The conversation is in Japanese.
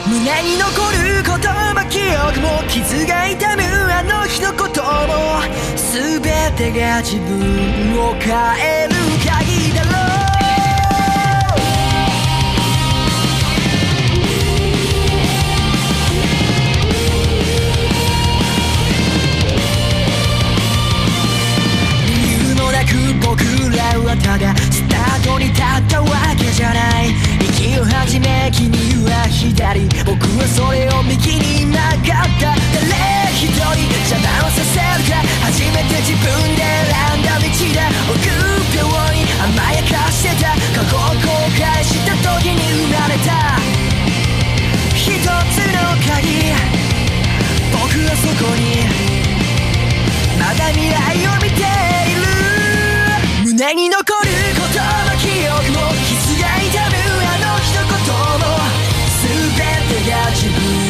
胸に残る言葉記憶も傷が痛むあの一言も全てが自分を変える鍵だろう。理由もなく僕らはただスタートに立ったわけじゃない。息を始め君は左、僕はそれを右に曲がった。誰一人邪魔をさせるか、初めて自分で選んだ道だ。臆病に甘やかしてた過去を後悔した時に生まれた一つの鍵。僕はそこにまだ未来を見ている。胸に残る言葉記憶も傷が痛むあの一言も全てが自分